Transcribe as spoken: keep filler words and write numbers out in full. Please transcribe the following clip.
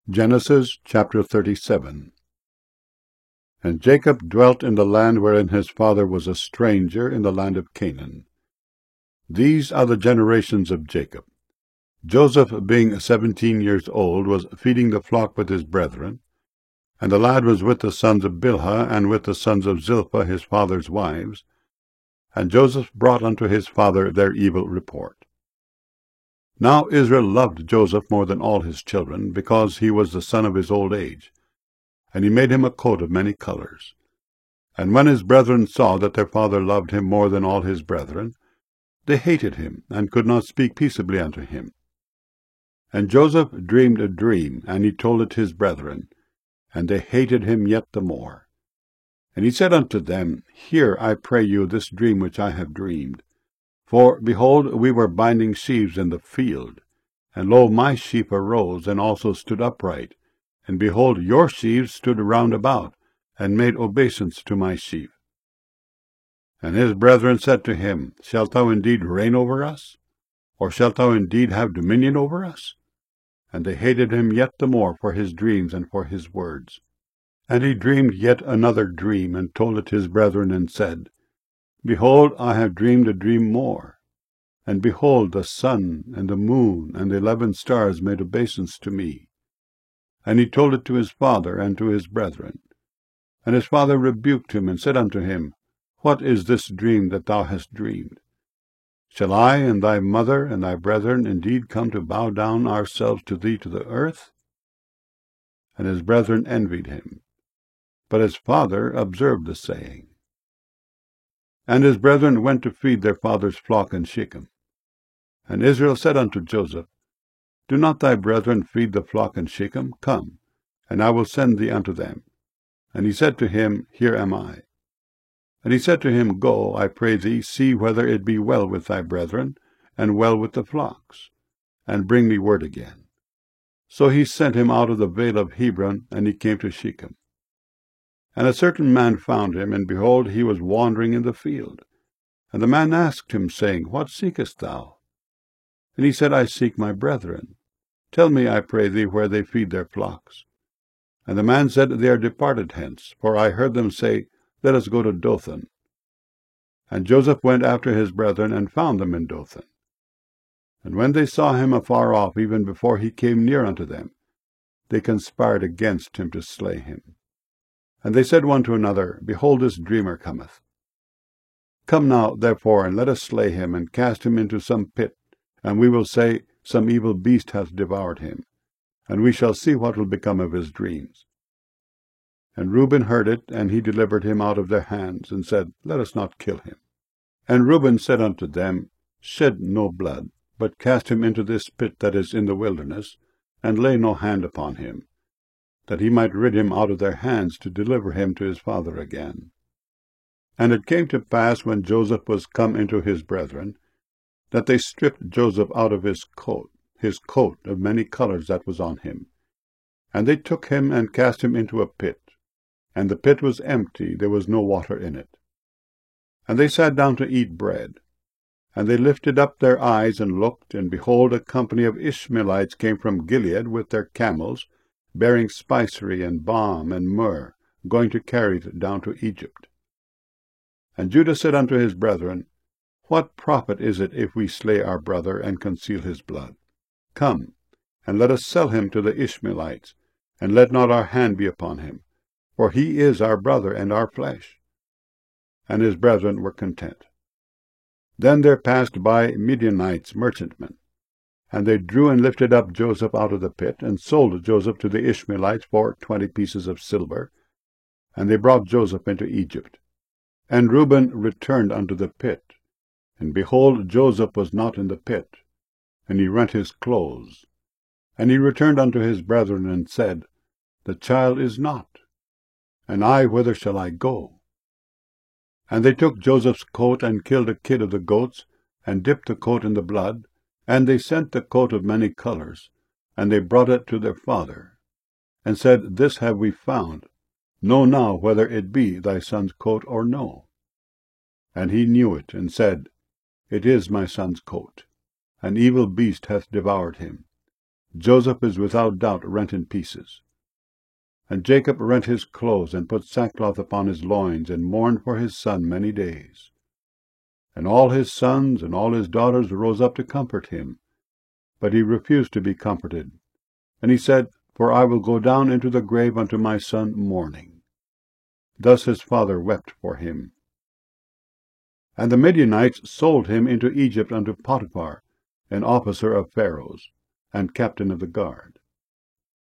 Genesis chapter thirty-seven. And Jacob dwelt in the land wherein his father was a stranger, in the land of Canaan. These are the generations of Jacob. Joseph, being seventeen years old, was feeding the flock with his brethren, and the lad was with the sons of Bilhah, and with the sons of Zilpah his father's wives. And Joseph brought unto his father their evil report. Now Israel loved Joseph more than all his children, because he was the son of his old age. And he made him a coat of many colors. And when his brethren saw that their father loved him more than all his brethren, they hated him, and could not speak peaceably unto him. And Joseph dreamed a dream, and he told it his brethren, and they hated him yet the more. And he said unto them, Hear, I pray you, this dream which I have dreamed. For, behold, we were binding sheaves in the field, and lo, my sheep arose, and also stood upright. And behold, your sheaves stood round about, and made obeisance to my sheep. And his brethren said to him, Shalt thou indeed reign over us? Or shalt thou indeed have dominion over us? And they hated him yet the more for his dreams and for his words. And he dreamed yet another dream, and told it his brethren, and said, Behold, I have dreamed a dream more. And behold, the sun, and the moon, and the eleven stars made obeisance to me. And he told it to his father and to his brethren. And his father rebuked him, and said unto him, What is this dream that thou hast dreamed? Shall I and thy mother and thy brethren indeed come to bow down ourselves to thee to the earth? And his brethren envied him. But his father observed the saying. And his brethren went to feed their father's flock in Shechem. And Israel said unto Joseph, Do not thy brethren feed the flock in Shechem? Come, and I will send thee unto them. And he said to him, Here am I. And he said to him, Go, I pray thee, see whether it be well with thy brethren, and well with the flocks, and bring me word again. So he sent him out of the vale of Hebron, and he came to Shechem. And a certain man found him, and behold, he was wandering in the field. And the man asked him, saying, What seekest thou? And he said, I seek my brethren. Tell me, I pray thee, where they feed their flocks. And the man said, They are departed hence, for I heard them say, Let us go to Dothan. And Joseph went after his brethren, and found them in Dothan. And when they saw him afar off, even before he came near unto them, they conspired against him to slay him. And they said one to another, Behold, this dreamer cometh. Come now, therefore, and let us slay him, and cast him into some pit, and we will say, Some evil beast hath devoured him, and we shall see what will become of his dreams. And Reuben heard it, and he delivered him out of their hands, and said, Let us not kill him. And Reuben said unto them, Shed no blood, but cast him into this pit that is in the wilderness, and lay no hand upon him, that he might rid him out of their hands, to deliver him to his father again. And it came to pass, when Joseph was come into his brethren, that they stripped Joseph out of his coat, his coat of many colors that was on him. And they took him, and cast him into a pit. And the pit was empty, there was no water in it. And they sat down to eat bread. And they lifted up their eyes, and looked, and behold, a company of Ishmaelites came from Gilead with their camels, bearing spicery and balm and myrrh, going to carry it down to Egypt. And Judah said unto his brethren, What profit is it if we slay our brother, and conceal his blood? Come, and let us sell him to the Ishmaelites, and let not our hand be upon him, for he is our brother and our flesh. And his brethren were content. Then there passed by Midianites merchantmen, and they drew and lifted up Joseph out of the pit, and sold Joseph to the Ishmaelites for twenty pieces of silver. And they brought Joseph into Egypt. And Reuben returned unto the pit. And behold, Joseph was not in the pit. And he rent his clothes. And he returned unto his brethren, and said, The child is not. And I, whither shall I go? And they took Joseph's coat, and killed a kid of the goats, and dipped the coat in the blood. And they sent the coat of many colors, and they brought it to their father, and said, This have we found. Know now whether it be thy son's coat or no. And he knew it, and said, It is my son's coat. An evil beast hath devoured him. Joseph is without doubt rent in pieces. And Jacob rent his clothes, and put sackcloth upon his loins, and mourned for his son many days. And all his sons and all his daughters rose up to comfort him. But he refused to be comforted. And he said, For I will go down into the grave unto my son mourning. Thus his father wept for him. And the Midianites sold him into Egypt unto Potiphar, an officer of Pharaoh's, and captain of the guard.